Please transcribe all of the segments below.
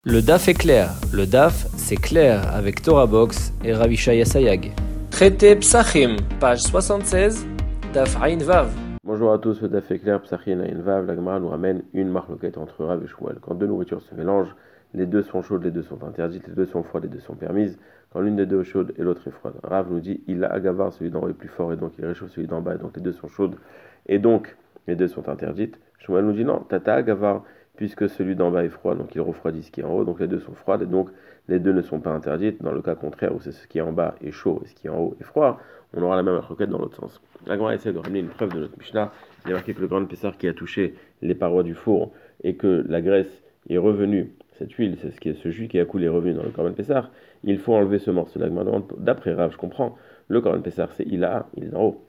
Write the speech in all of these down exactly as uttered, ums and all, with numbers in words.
Le D A F est clair. Le D A F, c'est clair avec Torah Box et Ravishaya Sayag. Traité Psachim, page soixante-seize, D A F Ain Vav. Bonjour à tous, le D A F est clair, Psachim Ain Vav. La Gemara nous ramène une marloquette entre Rav et Shmuel. Quand deux nourritures se mélangent, les deux sont chaudes, les deux sont interdites, les deux sont froides, les deux sont permises. Quand l'une des deux est chaude et l'autre est froide. Rav nous dit, il a agavar, celui d'en haut est plus fort, et donc il réchauffe celui d'en bas, et donc les deux sont chaudes, et donc les deux sont interdites. Shmuel nous dit, non, tata agavar, puisque celui d'en bas est froid, donc il refroidit ce qui est en haut, donc les deux sont froides, et donc les deux ne sont pas interdites. Dans le cas contraire, où c'est ce qui est en bas est chaud et ce qui est en haut est froid, on aura la même requête dans l'autre sens. La Gemara essaie de ramener une preuve de notre Mishnah. Il y a marqué que le grand Pessar qui a touché les parois du four et que la graisse est revenue, cette huile, c'est ce qui est ce jus qui a coulé est revenu dans le Corban Pessar, il faut enlever ce morceau. La Gemara demande, d'après Rav, je comprends, le Corban Pessar c'est il a, il est en haut.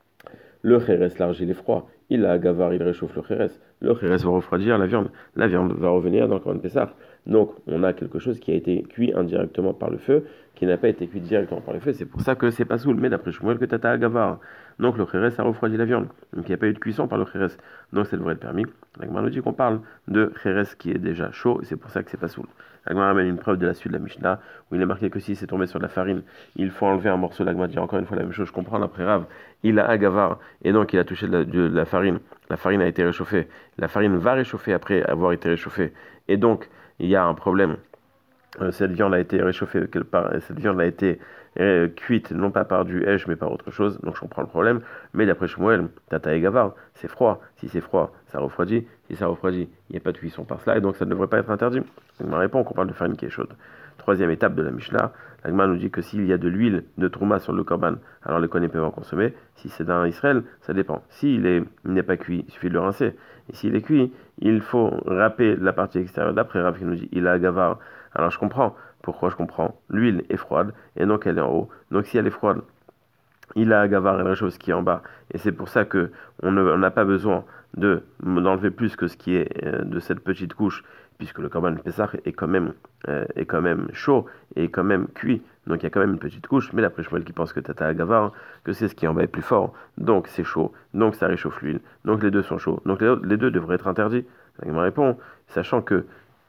Le Kheres large, il est froid. Il a Gavar, il réchauffe le Kheres. Le Kheres va refroidir la viande. La viande va revenir dans le Corban Pessah. Donc, on a quelque chose qui a été cuit indirectement par le feu, qui n'a pas été cuit directement par le feu. C'est pour ça que c'est pas soul. Mais d'après Shmuel, que tata à Gavar. Donc, le Kheres a refroidi la viande. Donc, il n'y a pas eu de cuisson par le Kheres. Donc, ça devrait être permis. La Gemara nous dit qu'on parle de Kheres qui est déjà chaud, et c'est pour ça que c'est pas soul. La Gemara amène une preuve de la suite de la Mishnah, où il est marqué que si c'est tombé sur de la farine, il faut enlever un morceau. La Gemara dit encore une fois la même chose. Je comprends d'après Rav. Il a Agavar, et donc il a touché de la, de la farine. La farine a été réchauffée. La farine va réchauffer après avoir été réchauffée. Et donc, il y a un problème. Euh, cette viande a été réchauffée, part, cette viande a été euh, cuite, non pas par du hèche, mais par autre chose. Donc, je comprends le problème. Mais d'après Shmuel, tata et gavar, c'est froid. Si c'est froid, ça refroidit. Si ça refroidit, il n'y a pas de cuisson par cela. Et donc, ça ne devrait pas être interdit. Donc, ma réponse, qu'on parle de farine qui est chaude. Troisième étape de la Mishnah, la Gemara nous dit que s'il y a de l'huile de trouma sur le korban, alors les kohanim peuvent en consommer. Si c'est d'un Israël, ça dépend. S'il est, il n'est pas cuit, il suffit de le rincer. Et s'il est cuit, il faut râper la partie extérieure. D'après Rav qui nous dit, il a gavar. Alors je comprends. Pourquoi je comprends? L'huile est froide et donc elle est en haut. Donc si elle est froide, il a gavar, elle réchauffe ce qui est en bas. Et c'est pour ça que on n'a pas besoin de d'enlever plus que ce qui est euh, de cette petite couche, puisque le korban Pessah est quand même euh, est quand même chaud et est quand même cuit. Donc il y a quand même une petite couche. Mais d'après Shmuel qui pense que tata gavar, que c'est ce qui est en bas est plus fort. Donc c'est chaud. Donc ça réchauffe l'huile. Donc les deux sont chauds. Donc les, les deux devraient être interdits. Il me répond, sachant que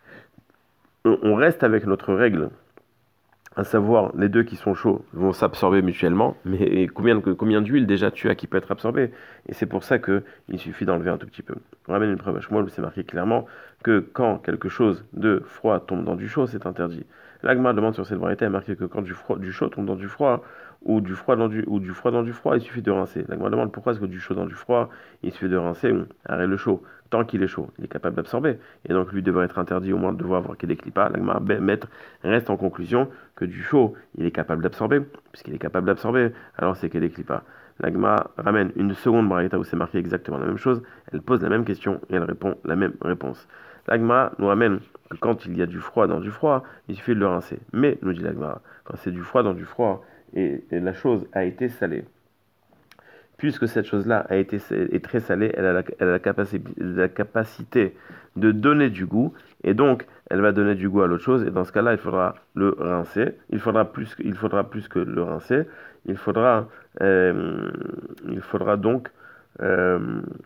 on reste avec notre règle, à savoir les deux qui sont chauds vont s'absorber mutuellement, mais combien, combien d'huile déjà tu as qui peut être absorbée? Et c'est pour ça qu'il suffit d'enlever un tout petit peu. On ramène une preuve à Shmuel où c'est marqué clairement que quand quelque chose de froid tombe dans du chaud, c'est interdit. L'Agma demande sur cette variété, a marqué que quand du, froid, du chaud tombe dans du froid, ou du froid dans du, ou du froid dans du froid, il suffit de rincer. L'Agma demande pourquoi est-ce que du chaud dans du froid, il suffit de rincer, arrête le chaud. Tant qu'il est chaud, il est capable d'absorber. Et donc lui devrait être interdit au moins de devoir avoir qu'il décline pas. L'Agma maître reste en conclusion que du chaud, il est capable d'absorber. Puisqu'il est capable d'absorber, alors c'est qu'il décline pas. L'Agma ramène une seconde braïta où c'est marqué exactement la même chose. Elle pose la même question et elle répond la même réponse. L'Agma nous ramène que quand il y a du froid dans du froid, il suffit de le rincer. Mais, nous dit l'Agma, quand c'est du froid dans du froid et, et la chose a été salée, puisque cette chose-là a été est très salée, elle a, la, elle a la, capacité, la capacité de donner du goût, et donc elle va donner du goût à l'autre chose, et dans ce cas-là, il faudra le rincer. Il faudra plus, il faudra plus que le rincer. Il faudra, euh, il faudra donc, euh,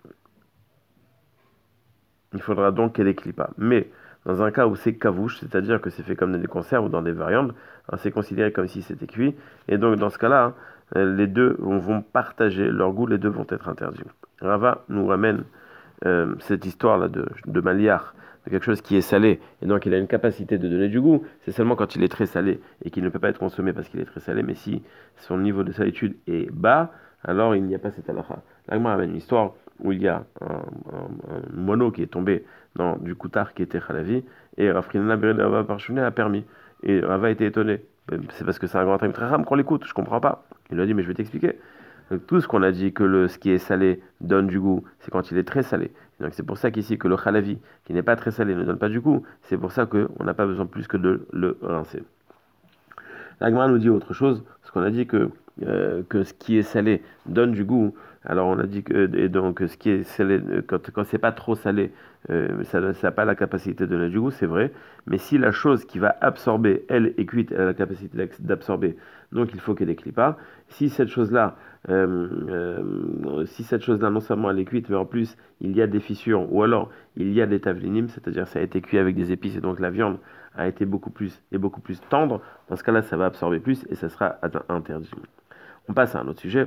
il faudra donc qu'elle éclipse pas. Mais dans un cas où c'est kavouche, c'est-à-dire que c'est fait comme dans des conserves ou dans des variantes, hein, c'est considéré comme si c'était cuit, et donc dans ce cas-là, hein, les deux vont partager leur goût, les deux vont être interdits. Rava nous ramène euh, cette histoire-là de, de Maliar, de quelque chose qui est salé, et donc il a une capacité de donner du goût. C'est seulement quand il est très salé et qu'il ne peut pas être consommé parce qu'il est très salé, mais si son niveau de salitude est bas, alors il n'y a pas cette halakha. Là, je ramène une histoire où il y a un, un, un moineau qui est tombé dans du koutar qui était chalavi, et Rafrinana Bered Rava Parchouné a permis. Et Rava a été étonné. C'est parce que c'est un grand time très rame qu'on l'écoute, je comprends pas. Il lui a dit, mais je vais t'expliquer. Tout ce qu'on a dit que le, ce qui est salé donne du goût, c'est quand il est très salé. Donc c'est pour ça qu'ici, que le chalavi, qui n'est pas très salé, ne donne pas du goût. C'est pour ça qu'on n'a pas besoin plus que de le rincer. La Gemara nous dit autre chose, parce qu'on a dit que, euh, que ce qui est salé donne du goût. Alors on a dit que et donc ce qui est salé, quand, quand c'est pas trop salé, euh, ça n'a pas la capacité de donner du goût, c'est vrai. Mais si la chose qui va absorber, elle est cuite, elle a la capacité d'absorber, donc il faut qu'elle éclipse pas. Si cette chose-là, euh, euh, si cette chose-là non seulement elle est cuite, mais en plus il y a des fissures, ou alors il y a des tavlinim, c'est-à-dire ça a été cuit avec des épices et donc la viande a été beaucoup plus et beaucoup plus tendre, dans ce cas-là, ça va absorber plus et ça sera interdit. On passe à un autre sujet.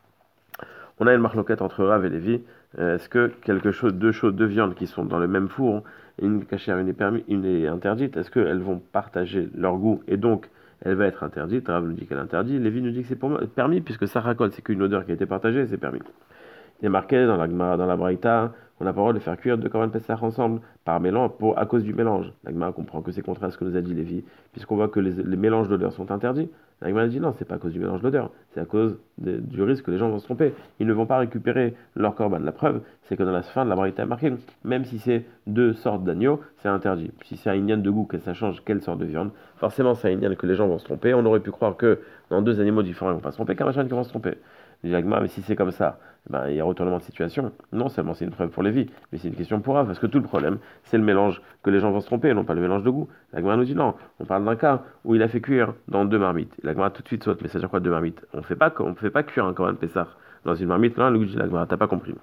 On a une marloquette entre Rav et Lévi. Euh, Est-ce que quelque chose, deux choses, deux viandes qui sont dans le même four, une cachère, une est permis, une est interdite, est-ce qu'elles vont partager leur goût et donc elle va être interdite? Rav nous dit qu'elle est interdite, Lévi nous dit que c'est permis puisque ça racole, c'est qu'une odeur qui a été partagée, c'est permis. Il est marqué dans la Gemara, dans la Braïta, on a pas le droit de faire cuire deux korban Pessah ensemble par mélange pour, à cause du mélange. La Gemara comprend que c'est contraire à ce que nous a dit Lévi, puisqu'on voit que les, les mélanges d'odeurs sont interdits. La Gemara dit non, c'est pas à cause du mélange d'odeurs, c'est à cause de, du risque que les gens vont se tromper. Ils ne vont pas récupérer leur korban. La preuve, c'est que dans la fin de la Braïta marqué, même si c'est deux sortes d'agneaux, c'est interdit. Si c'est un inyan de goût, que ça change quelle sorte de viande, forcément c'est un inyan que les gens vont se tromper. On aurait pu croire que dans deux animaux différents, ils vont pas se tromper, qu'un machin qui vont se tromper. Mais si c'est comme ça, ben, il y a retournement de situation. Non seulement c'est une preuve pour Lévi, mais c'est une question pour Rav, parce que tout le problème, c'est le mélange que les gens vont se tromper, non pas le mélange de goût. La Gemara nous dit non, on parle d'un cas où il a fait cuire dans deux marmites. La Gemara tout de suite saute, mais ça veut dire quoi deux marmites? On fait pas, on fait pas cuire un korban Pessah dans une marmite. Non, le dit la Gemara, t'as pas compris.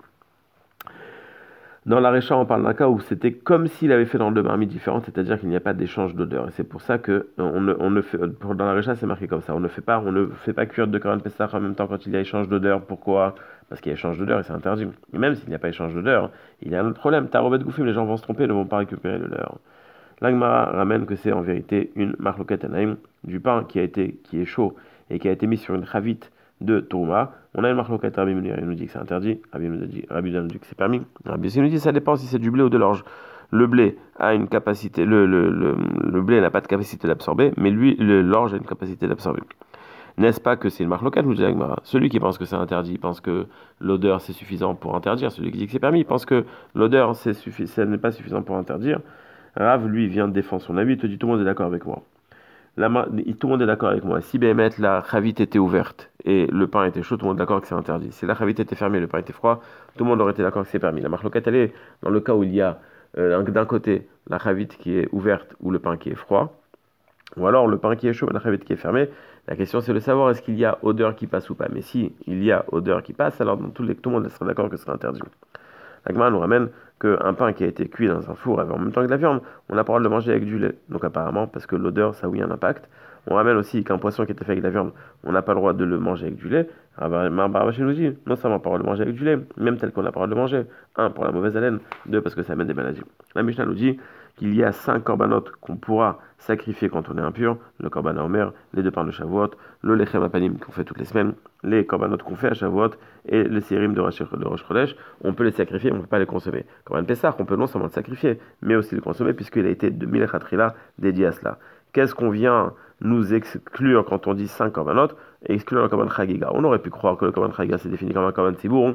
Dans la Récha, on parle d'un cas où c'était comme s'il avait fait dans deux marmites différentes, c'est-à-dire qu'il n'y a pas d'échange d'odeur. Et c'est pour ça que on ne, on ne fait, pour, dans la Récha, c'est marqué comme ça. On ne fait pas, on ne fait pas cuire deux korban Pessah en même temps quand il y a échange d'odeur. Pourquoi? Parce qu'il y a échange d'odeur et c'est interdit. Et même s'il n'y a pas échange d'odeur, il y a un autre problème. Tarobet Goufim, les gens vont se tromper, ne vont pas récupérer le leur. L'Agmara ramène que c'est en vérité une marloquette anaïm du pain qui a été, qui est chaud et qui a été mis sur une chavite de Touma. On a une marloquette, Rabbi Meir nous dit que c'est interdit, Rabbi nous dit, Rabbi nous dit que c'est permis. Rabbi nous dit que ça dépend si c'est du blé ou de l'orge. Le blé a une capacité, le, le, le, le blé n'a pas de capacité d'absorber, mais lui, l'orge a une capacité d'absorber. N'est-ce pas que c'est une marloquette, nous dit l'Agmara? Celui qui pense que c'est interdit pense que l'odeur c'est suffisant pour interdire. Celui qui dit que c'est permis pense que l'odeur c'est suffi- ça n'est pas suffisant pour interdire. Rav, lui, vient de défendre son avis, il te dit tout le monde est d'accord avec moi. La, tout le monde est d'accord avec moi. Si B M S, la chavite était ouverte et le pain était chaud, tout le monde est d'accord que c'est interdit. Si la chavite était fermée et le pain était froid, tout le monde aurait été d'accord que c'est permis. La marloquette, elle est dans le cas où il y a euh, d'un côté la chavite qui est ouverte ou le pain qui est froid, ou alors le pain qui est chaud et la chavite qui est fermée. La question c'est de savoir est-ce qu'il y a odeur qui passe ou pas. Mais si il y a odeur qui passe, alors dans tous les, tout le monde sera d'accord que c'est interdit. La Gemara nous ramène qu'un pain qui a été cuit dans un four en même temps que de la viande, on n'a pas le droit de le manger avec du lait. Donc apparemment, parce que l'odeur, ça oui, a un impact. On ramène aussi qu'un poisson qui était fait avec de la viande, on n'a pas le droit de le manger avec du lait. Barbaché nous dit, non seulement pas le droit de le manger avec du lait, même tel qu'on n'a pas le droit de le manger. Un, pour la mauvaise haleine. Deux, parce que ça amène des maladies. La Mishnah nous dit qu'il y a cinq corbanotes qu'on pourra sacrifier quand on est impur. Le korban haomer, les deux pains de Shavuot, le lechem apanim qu'on fait toutes les semaines, les corbanotes qu'on fait à Shavuot et les sérim de Rosh Chodesh. On peut les sacrifier, on ne peut pas les consommer. Korban Pessah, on peut non seulement le sacrifier, mais aussi le consommer puisqu'il a été de Milech Hatrila dédié à cela. Qu'est-ce qu'on vient nous exclure quand on dit cinq corbanotes et exclure le korban chagiga? On aurait pu croire que le korban chagiga c'est défini comme un korban tzibour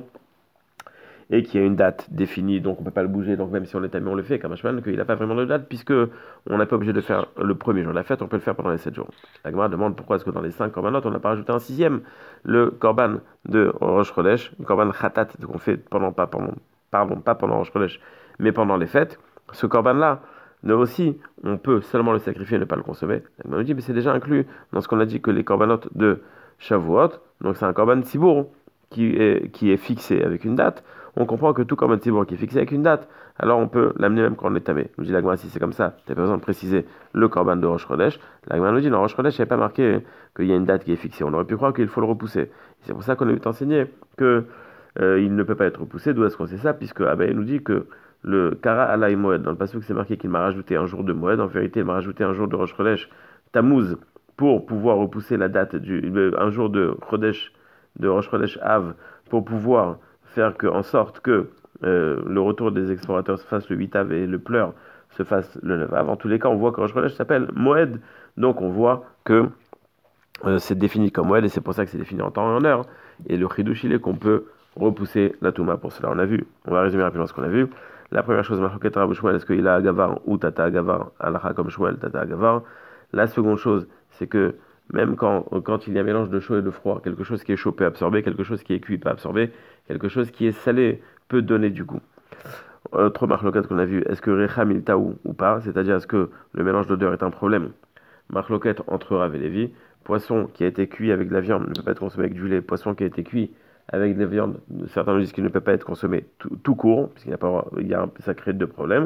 et qu'il y a une date définie, donc on ne peut pas le bouger, donc même si on est tamé, on le fait, comme Hashman, qu'il n'a pas vraiment de date, puisque on n'est pas obligé de faire le premier jour de la fête, on peut le faire pendant les sept jours. La Gemara demande pourquoi est-ce que dans les cinq corbanotes, on n'a pas rajouté un sixième, le korban de Rosh Chodesh, le korban khatat qu'on fait pendant, pas pendant, pardon, pas pendant Rosh Chodesh, mais pendant les fêtes. Ce korban-là, nous aussi, on peut seulement le sacrifier et ne pas le consommer. La Gemara nous dit, mais c'est déjà inclus dans ce qu'on a dit que les corbanotes de Shavuot, donc c'est un korban tzibour qui est, qui est fixé avec une date. On comprend que tout korban tzibour qui est fixé avec une date, alors on peut l'amener même quand on est tamé. Nous dit la Gemara, si c'est comme ça, tu n'as pas besoin de préciser le korban de Rosh Chodesh. La Gemara nous dit, dans Rosh Chodesh, il n'y avait pas marqué qu'il y a une date qui est fixée. On aurait pu croire qu'il faut le repousser. C'est pour ça qu'on a eu enseigné qu'il euh, ne peut pas être repoussé. D'où est-ce qu'on sait ça? Puisque Abaye nous dit que le Kara Alay Moed, dans le passage c'est marqué qu'il m'a rajouté un jour de Moed. En vérité, il m'a rajouté un jour de Rosh Chodesh, Tammuz, pour pouvoir repousser la date du un jour de Chodesh, de Rosh Chodesh Av, pour pouvoir faire que, en sorte que euh, le retour des explorateurs se fasse le huit Av et le pleur se fasse le neuf Av. En tous les cas, on voit que Rosh Chodesh s'appelle Moed, donc on voit que euh, c'est défini comme Moed et c'est pour ça que c'est défini en temps et en heure. Et le Chidush, il est qu'on peut repousser la Touma pour cela. On a vu, on va résumer rapidement ce qu'on a vu. La première chose, Marloket Rav Shmuel, est-ce qu'il a Agavar ou Tata Agavar, Alacha comme Shmuel, Tata Agavar. La seconde chose, c'est que même quand, quand il y a un mélange de chaud et de froid, quelque chose qui est chaud peut absorber, quelque chose qui est cuit peut absorber, quelque chose qui est salé peut donner du goût. Autre marloquette qu'on a vu, est-ce que Recham il taou ou pas, c'est-à-dire est-ce que le mélange d'odeur est un problème? Marloquette entre Rav et Lévi, poisson qui a été cuit avec de la viande ne peut pas être consommé avec du lait, poisson qui a été cuit avec de la viande, certains nous disent qu'il ne peut pas être consommé tout, tout court, puisqu'il y a, pas, il y a un sacré de problèmes.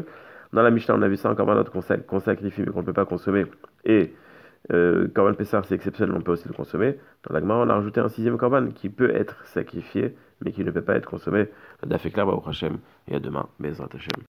Dans la Mishnah, on a vu ça en Korbanot qu'on sac- qu'on sacrifie mais qu'on ne peut pas consommer. Et euh, Korban Pessah, c'est exceptionnel, on peut aussi le consommer. Dans la Gemara, on a rajouté un sixième Korban qui peut être sacrifié mais qui ne peut pas être consommé. Le daf est clair, Baruch Hashem, et à demain, Bezrat Hashem.